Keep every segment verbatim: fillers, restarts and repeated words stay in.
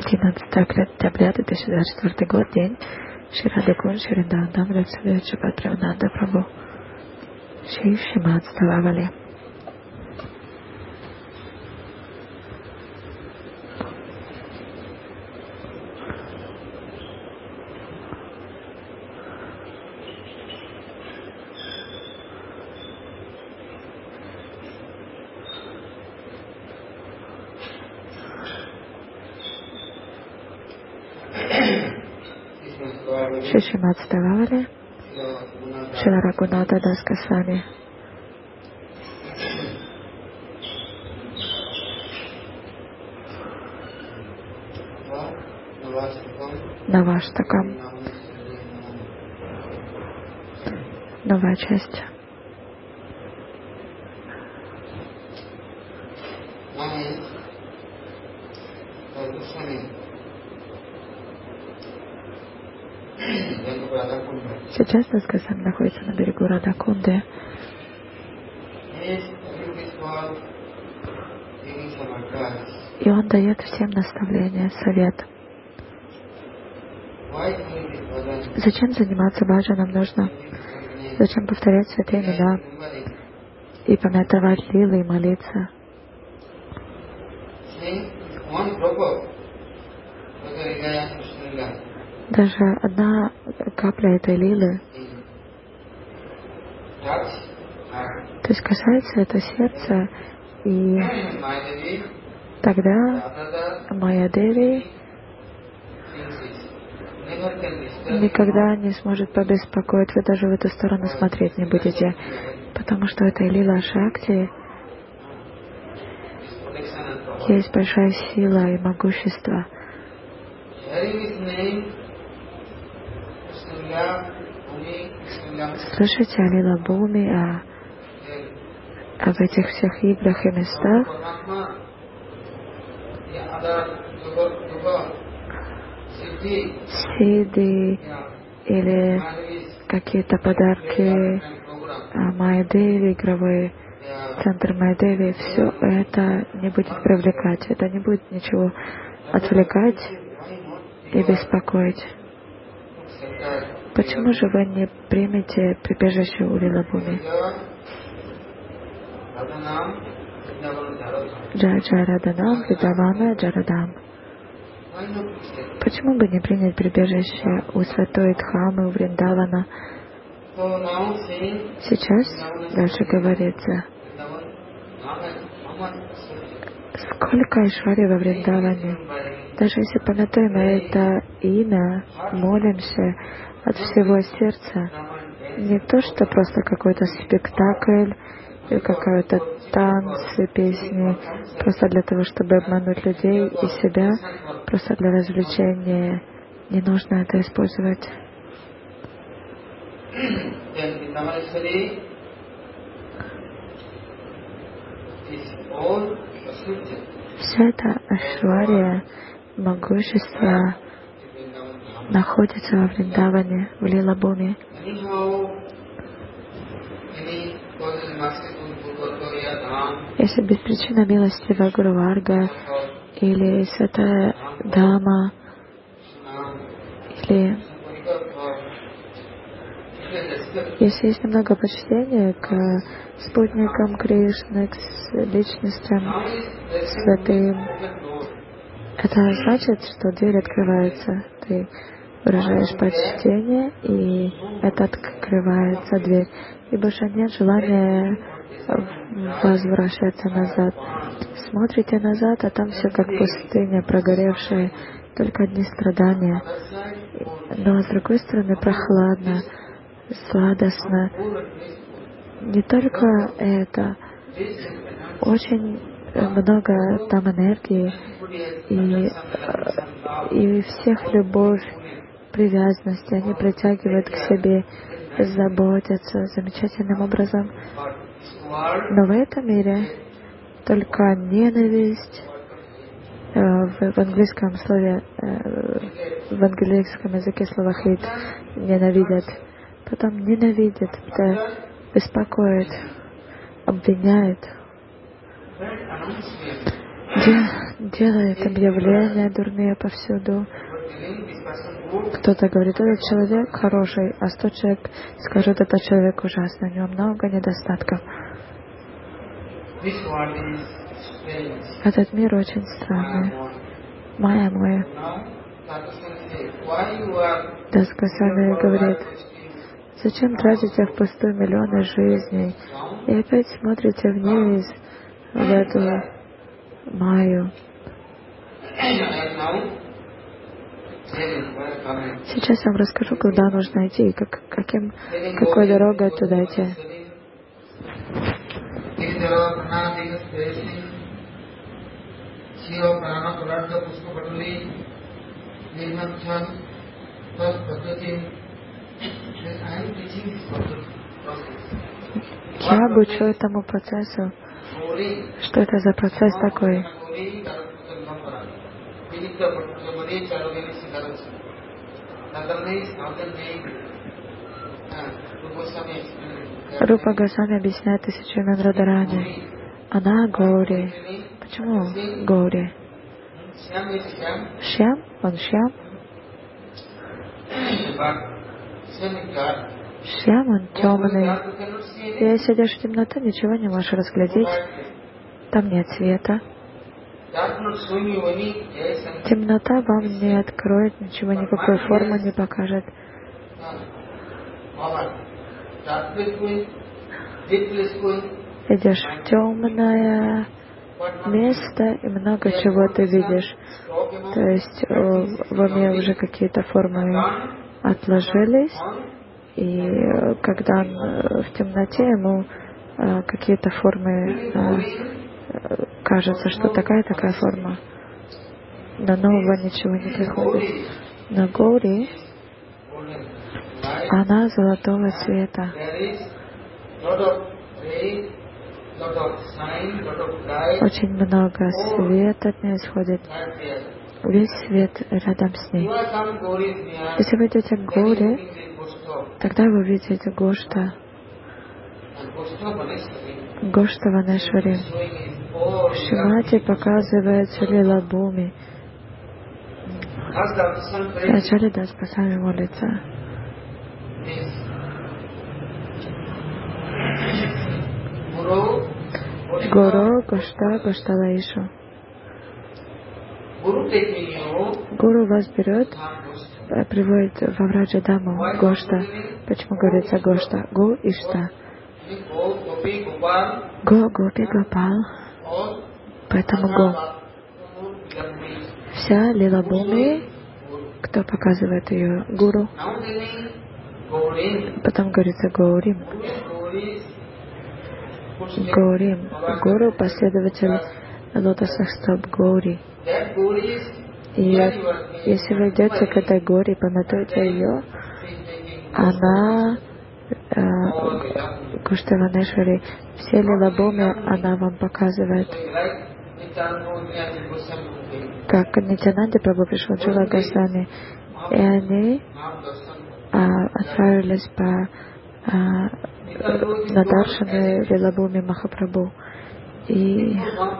Одиннадцатая обряд, тысяча девятьсот двадцать четвёртый год, день. Шри Рада Кунж, Шри Вриндаван, Рацавио Чапатравананда Прабху. Шри Шримад Стававали. Шри Шримад Стававали, Шрила Рагунатха Дас Госвами. Наваштакам. Новая часть. Сейчас Дас-Госвами находится на берегу Радакунды. И он дает всем наставления, совет. Зачем заниматься баджаном нужно? Зачем повторять святые имена и памятовать лилы и молиться? Даже одна капля этой лилы, то есть касается это сердца, и тогда Майя Деви никогда не сможет побеспокоить, вы даже в эту сторону смотреть не будете, потому что это лила Шакти, есть большая сила и могущество. Слышите о Лила Бхуми, о, об этих всех играх и местах. Сиды или какие-то подарки Майя-Деви, игровой центр Майя-Деви, все это не будет привлекать, это не будет ничего отвлекать и беспокоить. Почему же вы не примете прибежище у Лила Бхуми? Джай Джай Раданам, Вриндавана Джарадам. Почему бы не принять прибежище у святой Дхамы, у Вриндавана? Сейчас дальше говорится, сколько айшварьи во Вриндаване. Даже если памятуем это имя, молимся от всего сердца, не то, что просто какой-то спектакль или какой-то танцы, песни, просто для того, чтобы обмануть людей и себя, просто для развлечения. Не нужно это использовать. Вся эта айшварья, могущество находится во Вриндаване, в Лила Бхуми. Если без причины милостивая Гуру Варга или Святая Дама или если есть немного почтения к спутникам Кришны, к личностям святым, это значит, что дверь открывается. Ты выражаешь почтение, и это открывается дверь. И больше нет желания возвращаться назад. Смотрите назад, а там все как пустыня, прогоревшая, только одни страдания. Но с другой стороны прохладно, сладостно. Не только это, очень много там энергии и, и всех любовь, привязанности, они притягивают к себе, заботятся замечательным образом. Но в этом мире только ненависть, э, в, в английском слове, э, в английском языке слово hate, ненавидят, потом ненавидят, беспокоит, обвиняет. де- делает объявления дурные повсюду. Кто-то говорит, этот человек хороший, а сто человек скажут, этот человек ужасный, у него много недостатков. Этот мир очень странный. Майя моя. Дас Госвами говорит, зачем тратите впустую миллионы жизней и опять смотрите вниз в эту Майю. Сейчас я вам расскажу, куда нужно идти и как, каким, какой дорогой туда идти. Я обучу этому процессу. Что это за процесс такой? Рупа Госвами объясняет тысячу имен Радарани. Она Гаури. Почему Гаури? Шьям? Он Шьям? Шьям, он темный. И если идешь в темноту, ничего не можешь разглядеть. Там нет света. Темнота вам не откроет ничего, никакой формы не покажет. Идешь в темное место и много чего ты видишь. То есть в уме уже какие-то формы отложились, и когда он в темноте, ему какие-то формы кажется, что такая-такая форма. На нового ничего не приходит. Но Гаури, она золотого цвета. Очень много света от нее исходит. Весь свет рядом с ней. Если вы идете к Гаури, тогда вы увидите Гошта. Гошта Ванешвари. Шримати показывается Лила Бхуми. Вначале Дас Госвами молится. Гуру Гошта Гошталаишу. Гуру вас берет, приводит во Враджадаму Гошта. Почему говорится Гошта? Гу и Шта. Го, Гопи, Гопал. Поэтому Го. Вся Лила Бхуми, кто показывает ее? Гуру. Потом говорится Гаурим. Гаурим. Гуру — последователь лотосных стоп Гаури. И если вы идете к этой Гаури, пометуете ее, она э, Гошта Ванешвари, все Лила Бхуми она вам показывает. Как Нитянанди Прабху пришел Джива Госвами, и они а, отправились по а, на даршаны Лила Бхуми Махапрабху. И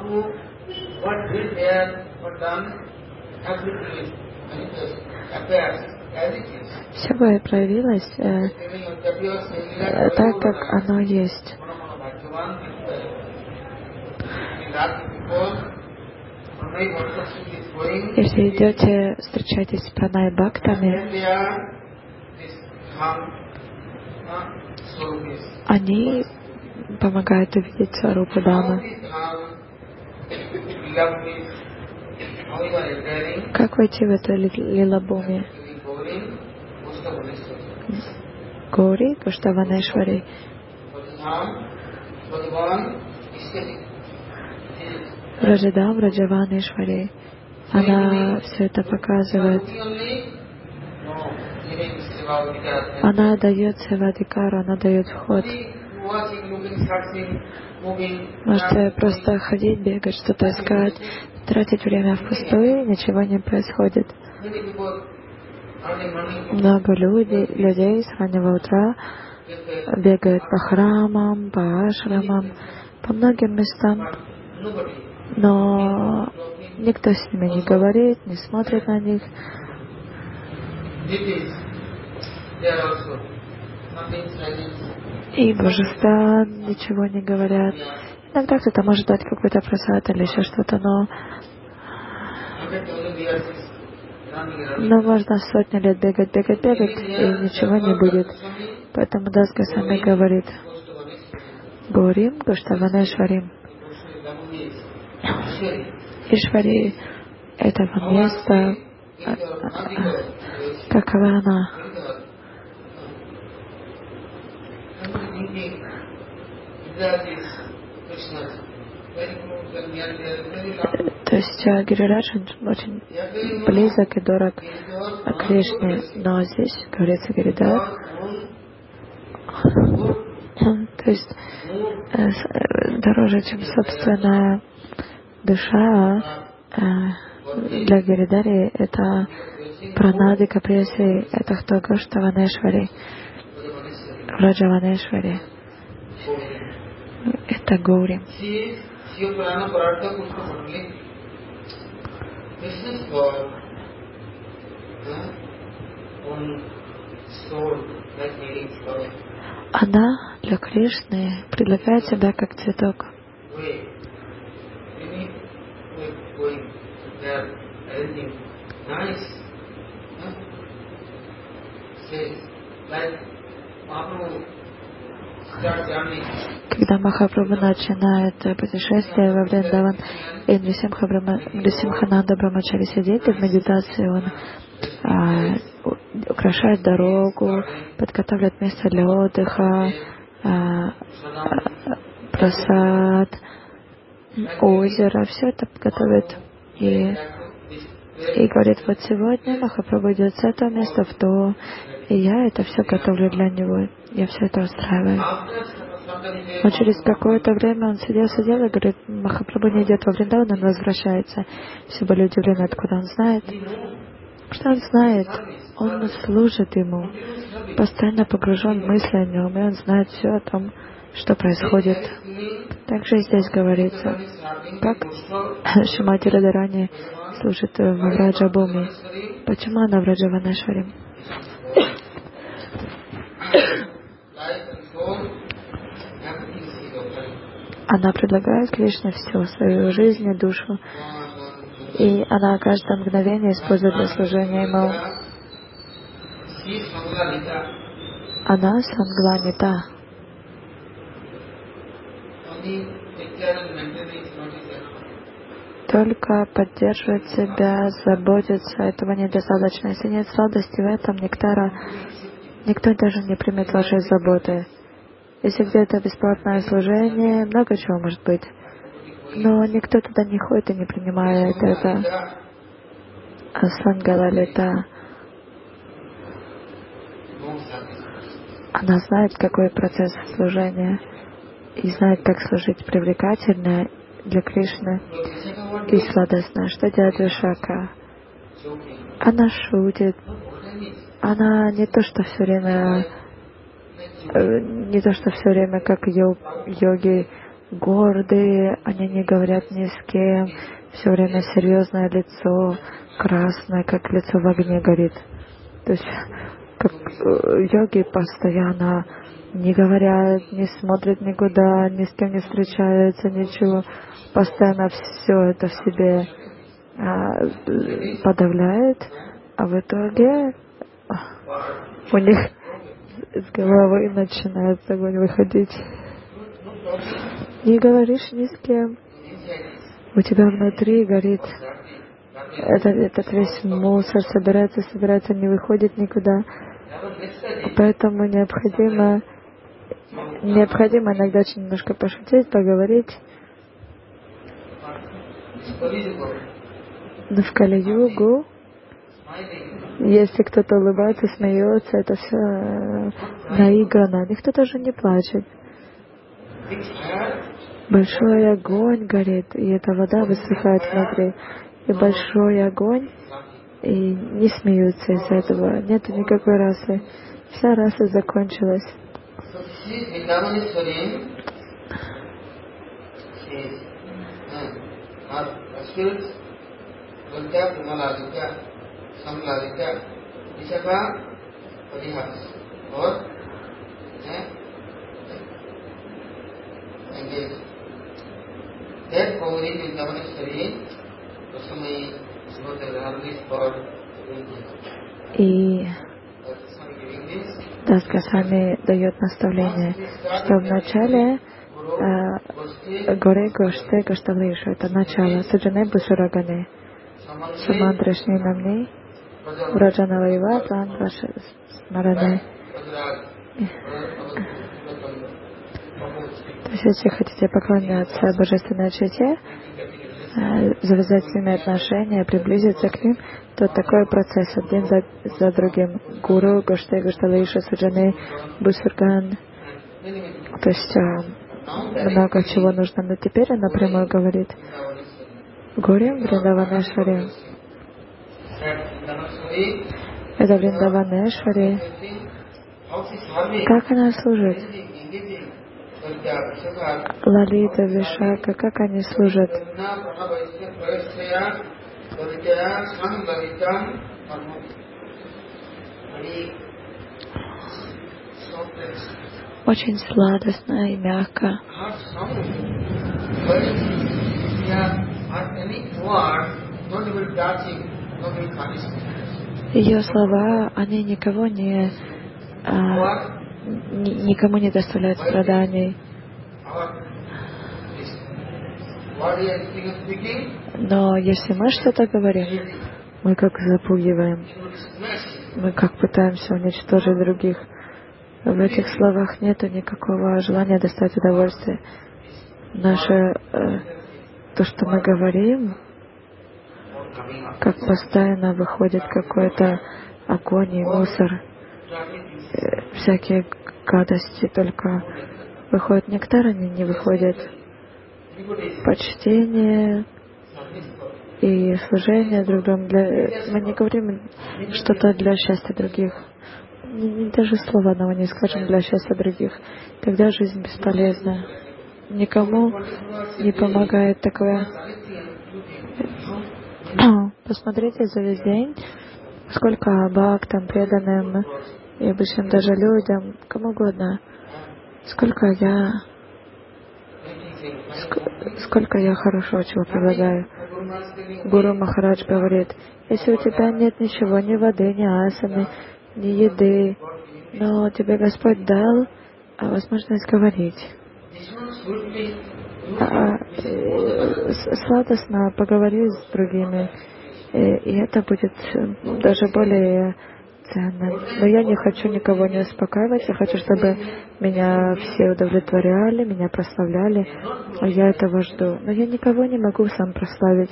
все проявилось э, э, так, как оно есть. Если идете, встречаетесь с пранай бхактами, они помогают увидеть Сварупу Дамы. Как войти в эту Лила Бхуми? Гаури, Гошта Ванешвари. Раджадам, Раджаванешвари. Она все это показывает. Она дает севадикару, она дает вход. Можете просто ходить, бегать, что-то искать, тратить время впустую, ничего не происходит. Много людей, людей с раннего утра бегают по храмам, по ашрамам, по многим местам, но никто с ними не говорит, не смотрит на них. И божества ничего не говорят. Иногда кто-то может дать какой-то просад или еще что-то, но но можно сотни лет бегать, бегать, бегать, и ничего не будет. Поэтому Дас Госвами говорит: Гаурим Гоштаванешварим. Ишвари этого места, какова она. То есть Гирирадж очень близок и дорог Кришне, но здесь говорится Гиридхар, то есть дороже, чем собственная душа. Для Гиридхари это пранады капреси, это кто? Гоштаванешвари, Враджаванешвари. Это Гаури. Она для Кришны предлагает себя как цветок. Когда Махапрабху начинает путешествие во Вриндаван, и Нрисимхананда Брамачари сидит, и в медитации он а, украшает дорогу, подготавливает место для отдыха, а, прасад, озеро, все это подготовит. И, и говорит: вот сегодня Махапрабху идет с этого места в то, и я это все готовлю для него, я все это устраиваю. Но через какое-то время он сидел, сидел и говорит: Махапрабху не идет во Вриндаван, он возвращается. Все были удивлены, откуда он знает. Что он знает? Он служит ему, постоянно погружен в мысли о нем, и он знает все о том, что происходит. Также и здесь говорится, как Шримати Радхарани служит в Враджабхуми. Почему она в Враджаванешвари? Она предлагает Кришне все, свою жизнь и душу. И она каждое мгновение использует для служения ему. Она Сангланита. Только поддерживает себя, заботится, этого недостаточно. Если нет сладости в этом нектара, никто даже не примет вашей заботы. Если где-то бесплатное служение, много чего может быть. Но никто туда не ходит и не принимает это. Сангалалита. Она знает, какой процесс служения, и знает, как служить привлекательно для Кришны и сладостно. Что делает Вишака? Она шутит. Она не то, что все время, не то, что все время как йоги гордые, они не говорят ни с кем, все время серьезное лицо, красное, как лицо в огне горит. То есть как йоги постоянно не говорят, не смотрят никуда, ни с кем не встречаются, ничего. Постоянно все это в себе а, подавляет, а в итоге у них с головы начинает огонь выходить. Не говоришь ни с кем. У тебя внутри горит. Этот, этот весь мусор собирается, собирается, не выходит никуда. Поэтому необходимо, необходимо иногда очень немножко пошутить, поговорить. Но в Кали-югу, если кто-то улыбается, смеется, это все наиграно. Никто даже не плачет. Большой огонь горит, и эта вода высыхает внутри. И большой огонь, и не смеются из-за этого. Нет никакой расы. Вся раса закончилась. И Дас Госвами дает наставление, что вначале э, Горе Гоште Гашталиша — это начало Суджане Бусурагане, Самандрашни Намни, Враджана Вайва, План Смаране. То есть, если хотите поклоняться Божественной Чите, завязать с ними отношения, приблизиться к ним, то такой процесс один за, за другим. Гуру, Гоште, Гашталиша, Суджане, Бусурган. То есть много чего нужно. Но теперь он напрямую говорит: Горе Вриндаванешвари. Это Вриндаванешвари. Как она служит? Лалита, Вишака, как они служат? Очень сладостно и мягко. Ее слова, они никого не, а, ни, никому не доставляют страданий. Но если мы что-то говорим, мы как запугиваем, мы как пытаемся уничтожить других. В этих словах нет никакого желания достать удовольствие. Наше, э, то, что мы говорим, как постоянно выходит какой-то огонь и мусор, э, всякие гадости, только выходит нектар, они не выходят. Почтение и служение друг другу. Для... Мы не говорим что-то для счастья других. Даже слова одного не скажем для счастья других. Тогда жизнь бесполезна. Никому не помогает такое. Посмотрите за весь день, сколько бхактам, преданным и обычным даже людям, кому угодно, сколько я ск- сколько я хорошего чего предлагаю. Гуру Махарадж говорит: если у тебя нет ничего, ни воды, ни асаны, ни еды, но тебе Господь дал возможность говорить. А, э, сладостно поговори с другими, и, и это будет даже более ценно. Но я не хочу никого не успокаивать, я хочу, чтобы меня все удовлетворяли, меня прославляли, а я этого жду. Но я никого не могу сам прославить.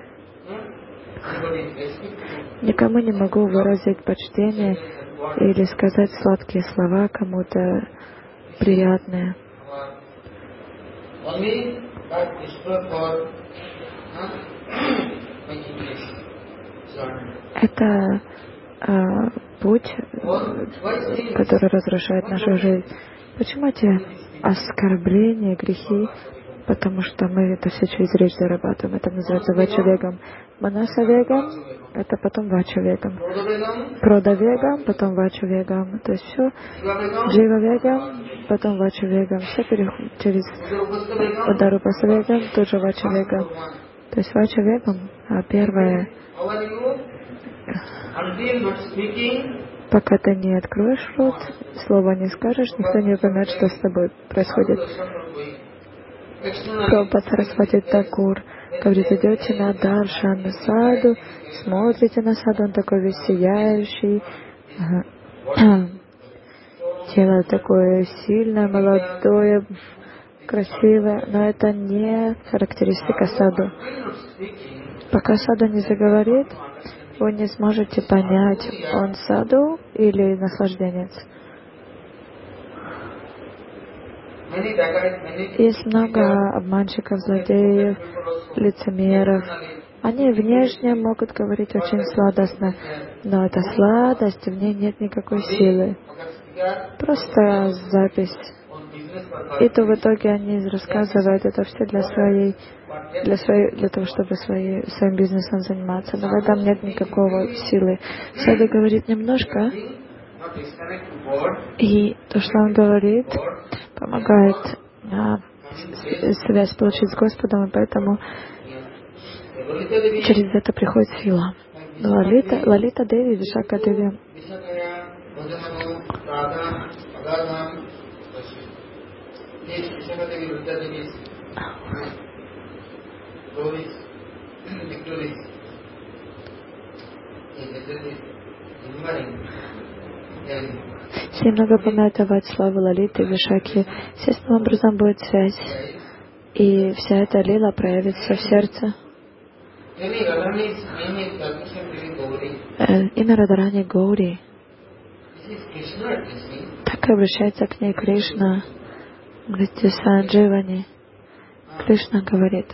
Никому не могу выразить почтение или сказать сладкие слова кому-то приятные. Это э, путь, который разрушает нашу жизнь. Почему эти оскорбления, грехи? Потому что мы это все через речь зарабатываем. Это называется вачавегам. Манасавегам — это потом вачавегам. Продавегам, потом вачавегам. То есть все дживавегам, потом вачавегам. Все переходит через ударупасавегам, тоже вачавегам. То есть вачавегам, а первое, пока ты не откроешь рот, слова не скажешь, никто не поймет, что с тобой происходит. Прабхупада Сарасвати Такур говорит: идете на даршан, на саду, смотрите на саду, он такой весь сияющий, тело такое сильное, молодое, красивое, но это не характеристика саду. Пока саду не заговорит, вы не сможете понять, он саду или наслажденец. Есть много обманщиков, злодеев, лицемеров. Они внешне могут говорить очень сладостно, но эта сладость, в ней нет никакой силы. Просто запись И то в итоге они рассказывают это все для своей, для своей, для того, чтобы своей, своим бизнесом заниматься. Но в этом нет никакого силы. Сада говорит немножко, и то, что он говорит, помогает а, связь получить с Господом, и поэтому через это приходит сила. Лалита, Лалита Деви, Вишака Деви. Все много поминают давать славу Лалиты, Вишаки. Естественным образом будет связь. И вся эта лила проявится в сердце. Имя Радарани Гаури. Так и обращается к ней Кришна. Говорит, Сандживани. Кришна говорит.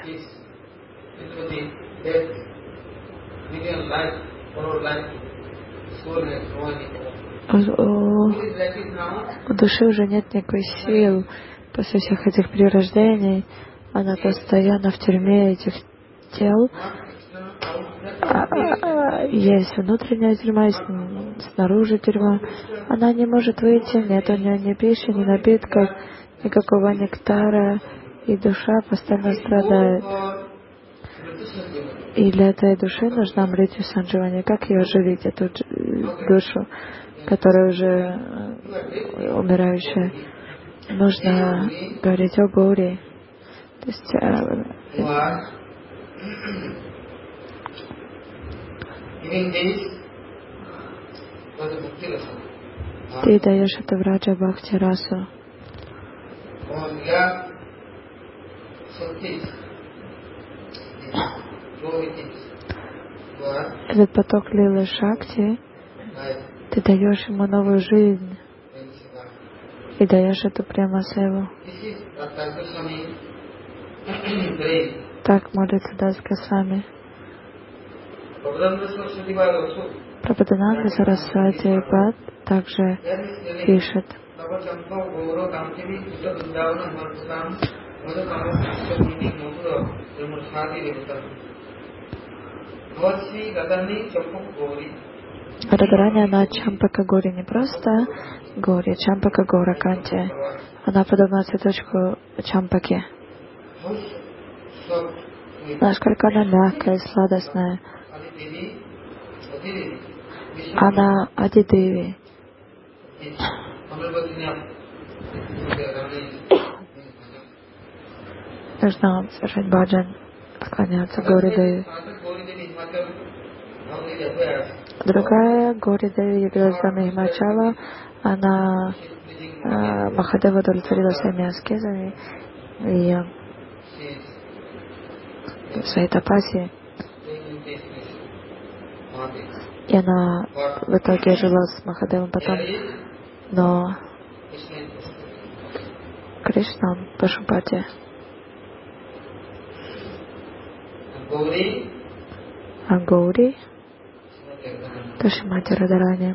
У, у, у души уже нет никакой сил после всех этих перерождений. Она постоянно в тюрьме этих тел. А, а, есть внутренняя тюрьма, есть снаружи тюрьма. Она не может выйти, нет у нее ни пищи, ни напитков, никакого нектара, и душа постоянно страдает. И для этой души нужна мритью сандживани. Как ее оживить, эту душу, которая уже умирающая? Нужно говорить о Гаури. То есть ты даешь это в Раджа Бхакти расу. Этот поток лилы Шакти, ты даешь ему новую жизнь и даешь эту прямо севу. Так молится Дас Госвами. Прабхадананда Сарасвати Пад также пишет. Радарани, она Чампака Гори, не просто Гори, Чампака Гора Канти. Она подобна цветочку Чампаки. Насколько она мягкая и сладостная. Она Адидеви. Нужно совершать баджан, склоняться к Гаури Деви. Другая Гаури Деви явилась в доме Химачала. Она э, Махадева удовлетворила своими аскезами и в своей тапасе. И она в итоге жила с Махадевом потом. Но Кришна, Пашупати, а Гаури, Ташимати Радарани.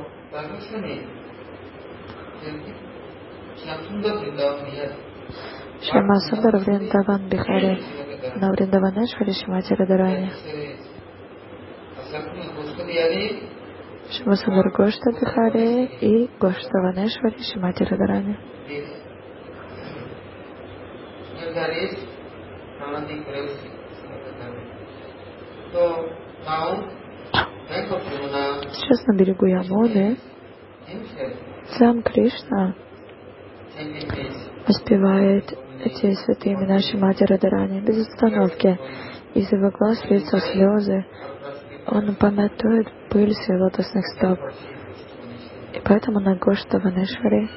Шьяма Сундар Вриндаван Бихари, на Вриндаванешвари Шимати Радарани. Шьяма Сундар Гошта Бихари и Гошта Ванешвари Шимати Радарани. Сейчас на берегу Ямуны сам Кришна воспевает эти святые имена Шимати Радарани без остановки. Из его глаз льются слезы. Он памятует пыль своих лотосных стоп. И поэтому на Гошта Ванешвари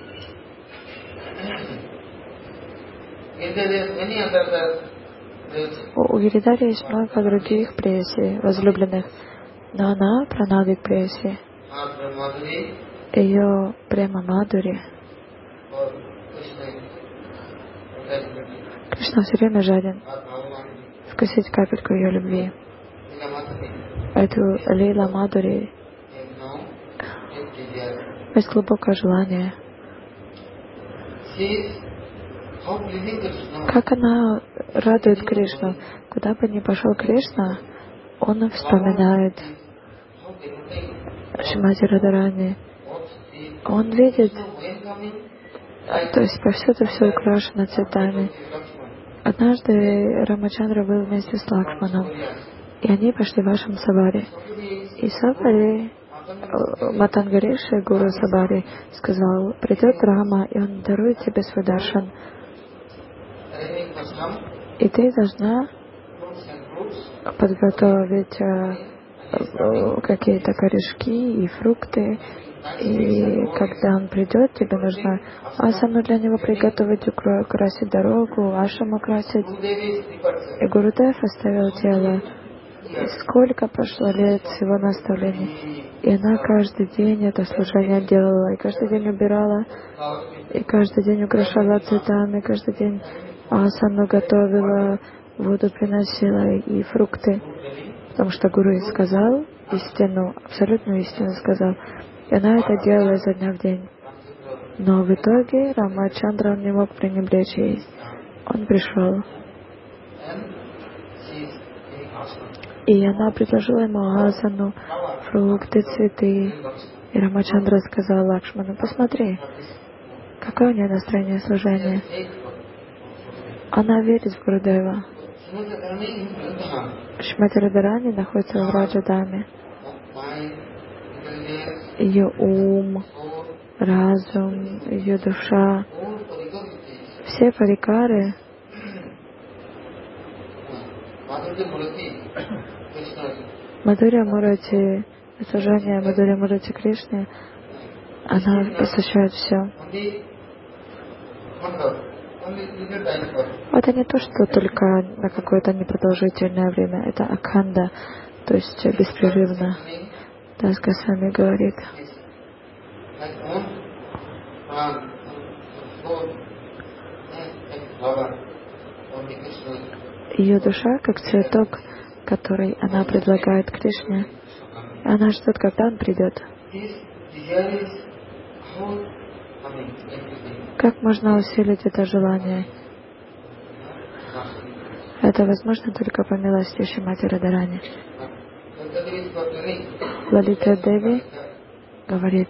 у Гиридари есть много других преси, возлюбленных, но она Пранавик преси. Ее према Мадури. Кришна все время жаден вкусить капельку ее любви. Эту Лила Мадури есть глубокое желание. Как она радует Кришну. Куда бы ни пошел Кришна, он вспоминает Шримати Радхарани. Он видит, то есть повсюду все украшено цветами. Однажды Рамачандра был вместе с Лакшманом, и они пошли в Ашрам Сабари. И Сабари, Матангариши, гуру Сабари, сказал: придет Рама, и он дарует тебе свой даршан. И ты должна подготовить э, какие-то корешки и фрукты. И когда он придет, тебе нужно асану для него приготовить, украсить дорогу, ашрам украсить. И Гурудев оставил тело. И сколько прошло лет с его наставлений. И она каждый день это служение делала, и каждый день убирала, и каждый день украшала цветами, каждый день асану готовила, воду приносила и фрукты. Потому что Гуру ей сказал истину, абсолютную истину сказал. И она это делала изо дня в день. Но в итоге Рамачандра не мог пренебречь ей. Он пришел. И она предложила ему асану, фрукты, цветы. И Рамачандра сказал Лакшману: посмотри, какое у нее настроение служения. Она верит в Гурудева. Шримати Радхарани находится в Раджадаме. Ее ум, разум, ее душа, все парикары Мадхурья Мурати, служение Мадхурья Мурати Кришне, она посвящает все. Это не то, что только на какое-то непродолжительное время, это акханда, то есть беспрерывно. Дас Госвами говорит: ее душа как цветок, который она предлагает Кришне. Она ждет, когда он придет. Как можно усилить это желание? Это возможно только по милости Шримати Радхарани. Лалита Деви говорит: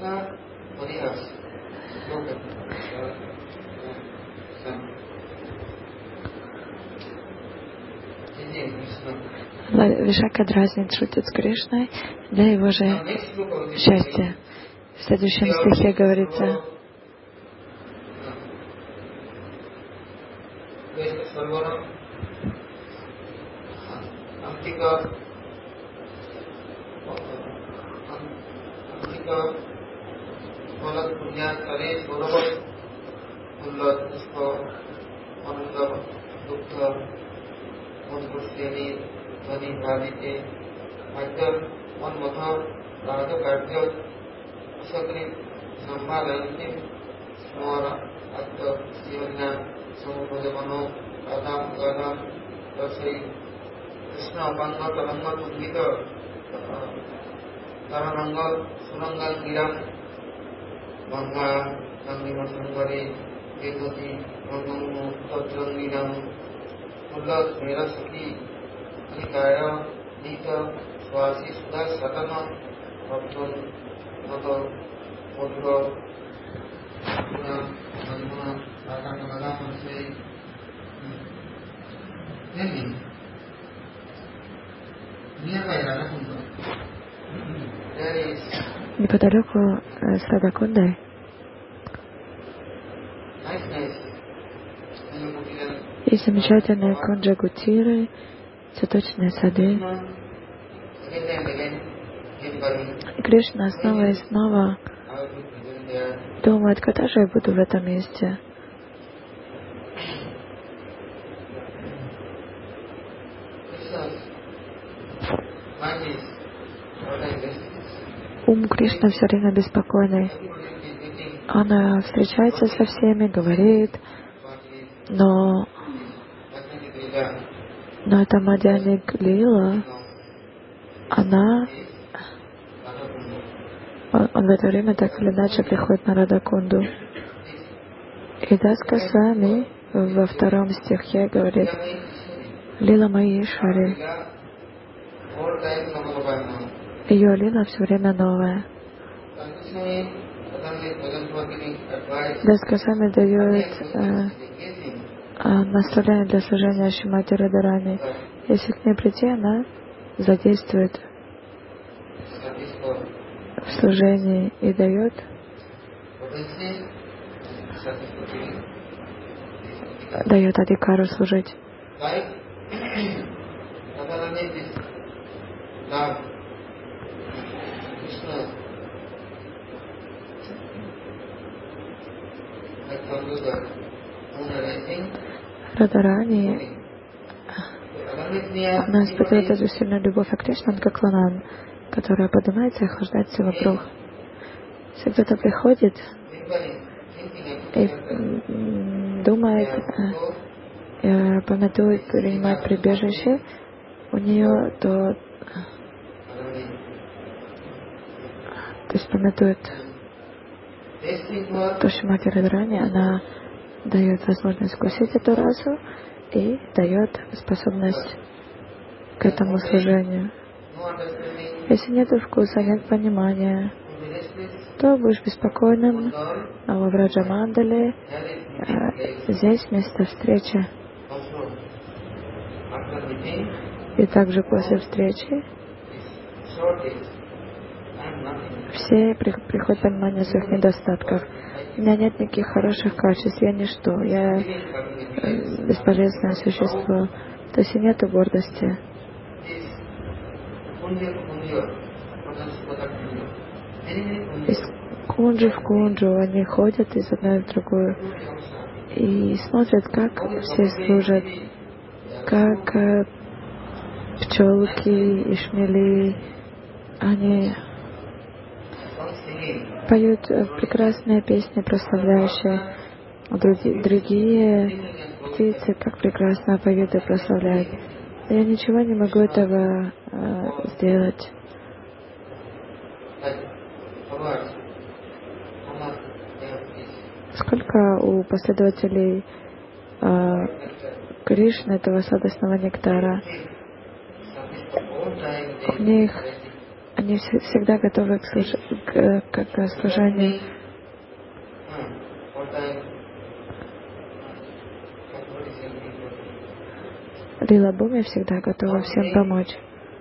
Вишака дразнит, шутит с Кришной для его же счастья. В следующем стихе говорится: неподалеку с Радакундой есть замечательные кунджа-гутиры, цветочные сады. И Кришна снова и снова думает: когда же я буду в этом месте? Ум Кришны все время беспокойный. Он встречается со всеми, говорит, но, но эта Мадьяник Лила, она, он, он в это время так или иначе приходит на Радакунду. И Дас Госвами во втором стихе говорит: Лила Махешвари, ее лила все время новая. Дас Госвами дает э, э, наставление для служения Шримати Радхарани. Если к ней прийти, она задействует в служении и дает дает адикару служить. Радхарани, она испытывает эту сильную любовь к Кришне, как ланан, которая поднимается и охлаждается вокруг. Если кто-то приходит и думает, э, памятует, принимает прибежище, у нее то, то есть памятует то, что Шримати Радхарани, она дает возможность вкусить эту расу и дает способность к этому служению. Если нет вкуса, нет понимания, то будешь беспокойным, а во Враджамандале э, здесь место встречи. И также после встречи все при, приходят понимание своих недостатков. У меня нет никаких хороших качеств, я ничто, я э, бесполезное существо. То есть и нету гордости. Из кунджи в кунджу они ходят из одной в другую и смотрят, как все служат, как э, пчелки и шмели, они поют прекрасные песни, прославляющие другие, другие птицы, как прекрасно поют и прославляют. Я ничего не могу этого э, сделать. Сколько у последователей э, Кришны этого сладостного нектара, у них они всегда готовы к, служ... к, к, к служению. Лила Бхуми всегда готова всем помочь.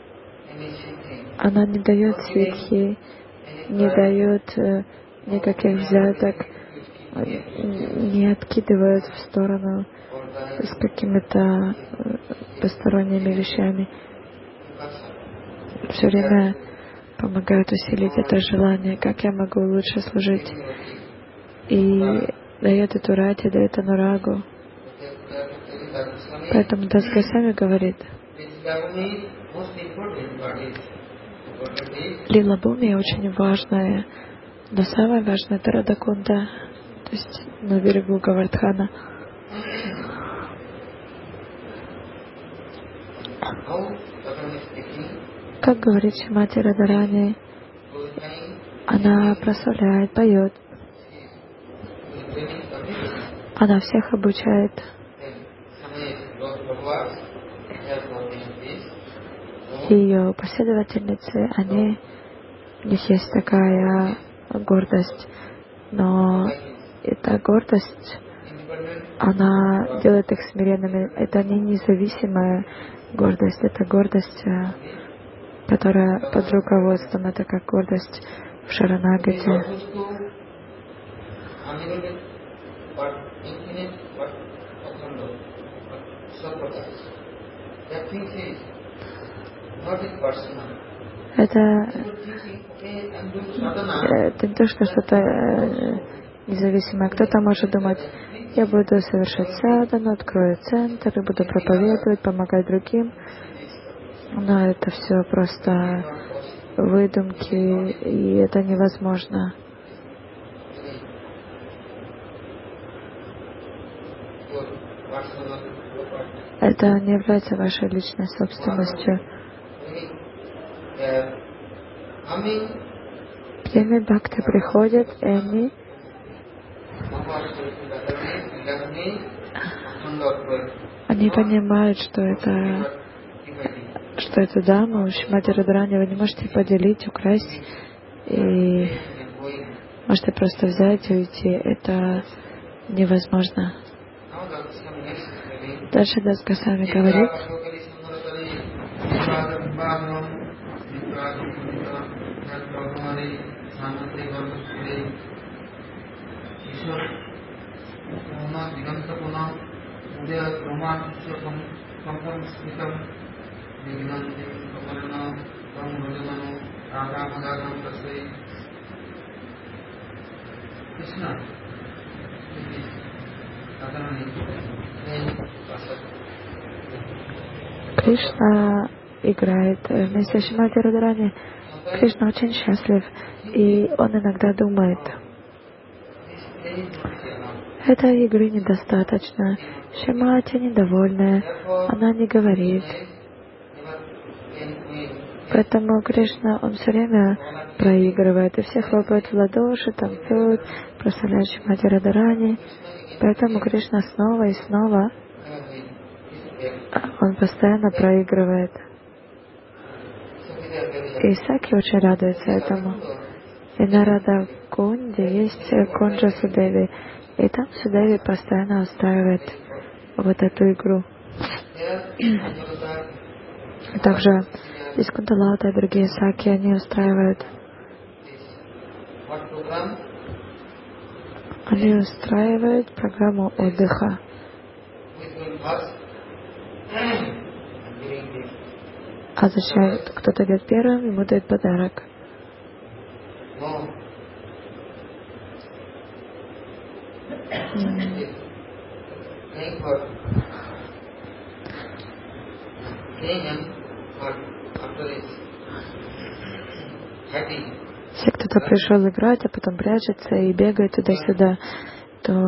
Она не дает ситхи, не дает э, никаких взяток, не откидывает в сторону с какими-то посторонними вещами. Все время помогает усилить это желание, как я могу лучше служить. И дает эту рати, дает анурагу. Поэтому Дас Госвами говорит, Лила Бхуми очень важная, но самое важное — это Радакунда, то есть на берегу Гавардхана. Как говорит Шримати Радхарани, она прославляет, поет, она всех обучает. Ее последовательницы, они, у них есть такая гордость, но эта гордость, она делает их смиренными. Это не независимая гордость, это гордость, которая под руководством, это как гордость в Шаранагате. Это, это не то, что что-то э, независимое. Кто-то может думать, я буду совершать садану, открою центр и буду проповедовать, помогать другим. Но это все просто выдумки, и это невозможно. Это не является вашей личной собственностью. Преми бхакти приходят, и они они понимают, что это, что это дама, Шримати Радхарани, вы не можете поделить, украсть, и можете просто взять и уйти. Это невозможно. Дальше Дас Госвами говорит, Кришна играет вместе с Шримати Радхарани. Кришна очень счастлив, и он иногда думает, этой игры недостаточно, Шримати недовольная, она не говорит. Поэтому Кришна, он все время проигрывает, и все хлопают в ладоши, танцуют, прославляют Шримати Радхарани. Поэтому Кришна снова и снова, он постоянно проигрывает. И Саки очень радуется этому. И на Радха-кунде есть Кунджа Судеви. И там Судеви постоянно устраивает вот эту игру. Также из Кунталата и другие Саки, они устраивают. Они устраивают программу отдыха. А зачем кто-то идет первым, ему дают подарок. Mm. Если кто-то пришел играть, а потом прячется и бегает туда-сюда, то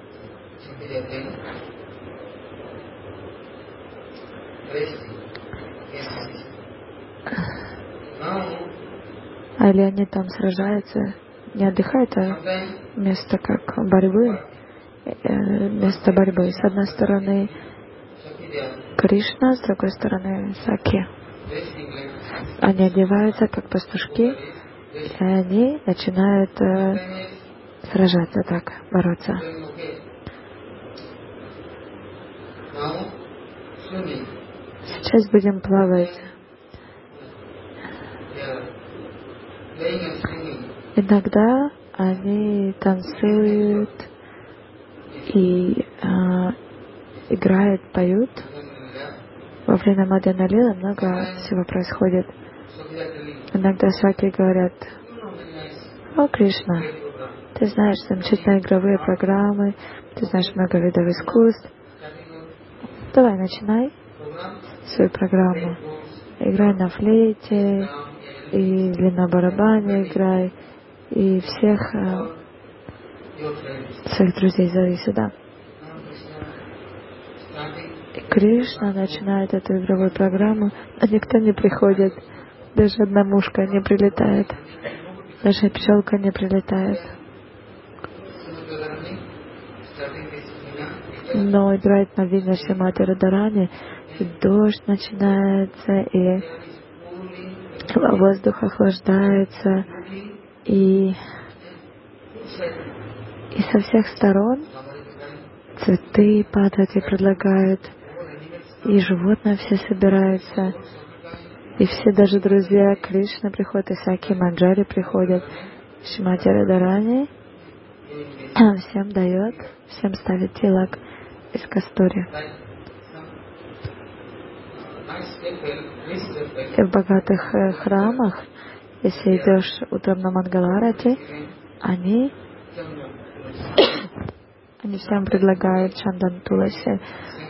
а или они там сражаются, не отдыхают, а место как борьбы, место борьбы. С одной стороны Кришна, с другой стороны Саки. Они одеваются как пастушки, и они начинают э, сражаться так, бороться. Сейчас будем плавать. Иногда они танцуют и э, играют, поют. Во время Мадхяна Лилы много всего происходит. Иногда Саки говорят: «О, Кришна, ты знаешь замечательные игровые программы, ты знаешь много видов искусств. Давай, начинай свою программу. Играй на флейте, и на барабане играй, и всех э, своих друзей зови сюда». И Кришна начинает эту игровую программу, а никто не приходит. Даже одна мушка не прилетает. Даже пчелка не прилетает. Но играет на вине Шримати Радхарани, и дождь начинается, и воздух охлаждается, и, и со всех сторон цветы падают и предлагают, и животные все собираются, и все даже друзья Кришны приходят, и Саки Манджари приходят. Шримати Радхарани всем дает, всем ставит тилак из кастури. И в богатых храмах, если идешь утром на Мангаларати, они, они всем предлагают чандан туласи.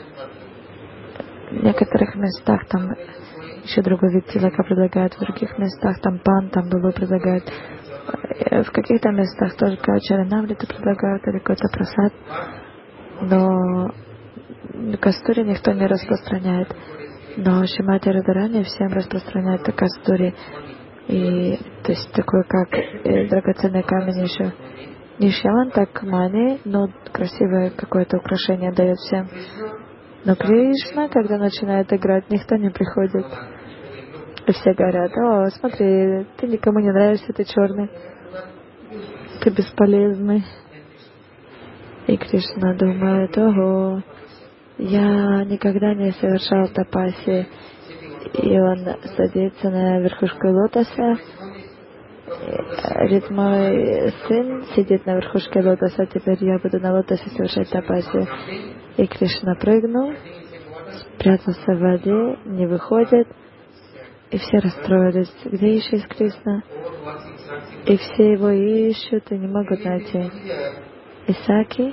В некоторых местах там еще другой вид тилака предлагают, в других местах там пан, там бабу предлагают. В каких-то местах только чаранамриту предлагают или какой-то прасад. Но кастури никто не распространяет. Но Шримати Радхарани всем распространяет кастури. И, то есть такой, как э, драгоценный камень еще Нишьяман так мани, но красивое какое-то украшение дает всем. Но Кришна, когда начинает играть, никто не приходит. И все говорят: о, смотри, ты никому не нравишься, ты черный, ты бесполезный. И Кришна думает: ого, я никогда не совершал тапаси. И он садится на верхушку лотоса. Говорит: мой сын сидит на верхушке лотоса, теперь я буду на лотосе совершать тапаси. И Кришна прыгнул, спрятался в воде, не выходит. И все расстроились: где ищет Кришна? И все его ищут и не могут найти. И Саки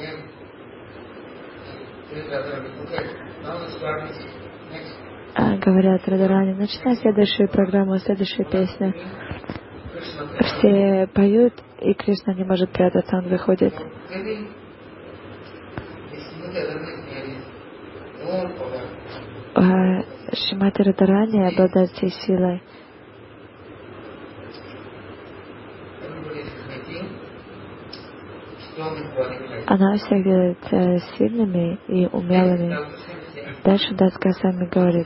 а, говорят Радарани: начинай следующую программу, следующую песню. Все поют, и Кришна не может прятаться, он выходит. А Шримати Радарани обладает всей силой. Она всех делает э, сильными и умелыми. Дальше Дас Госвами говорит: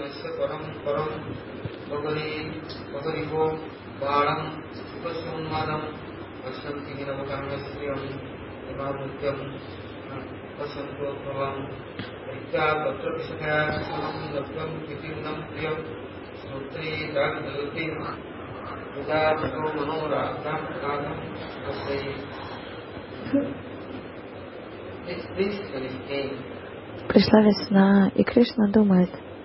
пришла весна, и Кришна думает: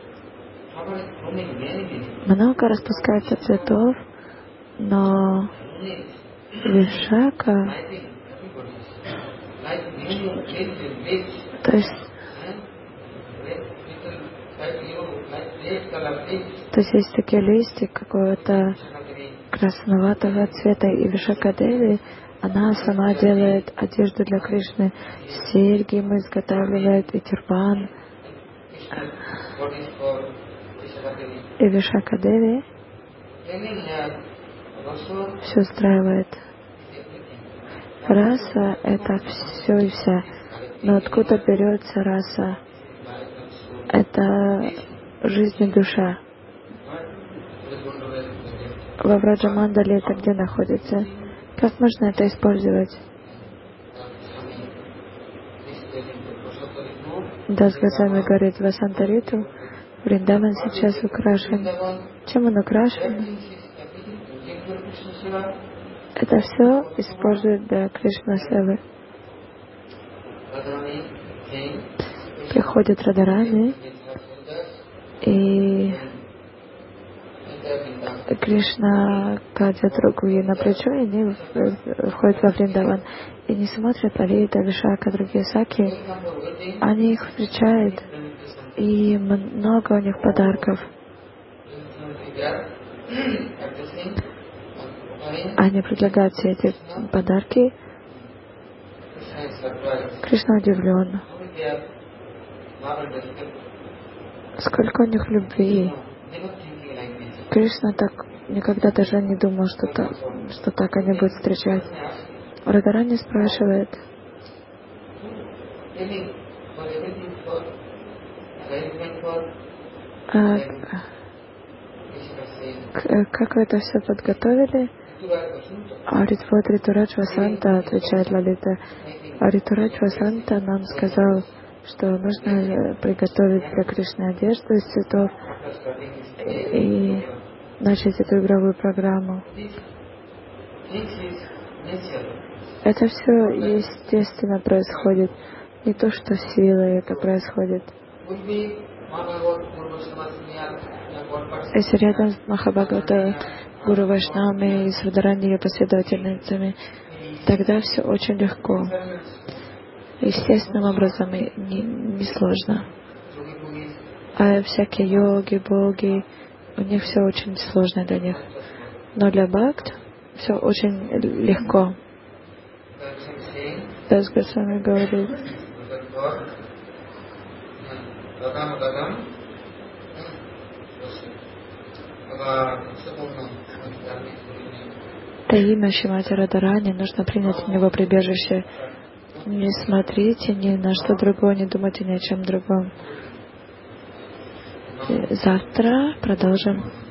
много распускается цветов, но Вишака, то есть, то есть есть такие листья какого-то красноватого цвета, и Вишака Деви, она сама делает одежду для Кришны, серьги ему изготавливает, и тюрбан. И Вишака Деви все устраивает. Раса — это все и вся. Но откуда берется раса? Это жизнь и душа. Во Враджамандале это где находится? Как можно это использовать? Дас Госвами говорит: Васантариту Вриндаван сейчас украшен. Чем он украшен? Это все используют для Кришна Севы. Приходит Радарани, и Кришна кладет руку ей на плечо, и они входят во Вриндаван. И не смотрят Лалита, Вишака, другие Саки. Они их встречают, и много у них подарков. Они предлагают все эти подарки. Кришна удивлен. Сколько у них любви. Кришна так никогда даже не думал, что, так, что так они будут встречать. Радарани спрашивает: а, как вы это все подготовили? А говорит: вот Ритурадж Васанта, отвечает Лалита. А Ритурадж Васанта нам сказал, что нужно приготовить для Кришны одежду из цветов и начать эту игровую программу. Это все естественно происходит, не то что силой это происходит. Если рядом с Махабхагавата, Гуру Вайшнавами и с Радарани ее последовательницами, тогда все очень легко. Естественным образом и не, не сложно. А всякие йоги, боги, у них все очень сложно для них. Но для бхакт все очень легко. Дас Госвами говорит: Это имя Шримати Радхарани, нужно принять в него прибежище. Не смотрите ни на что другое, не думайте ни о чем другом. И завтра продолжим.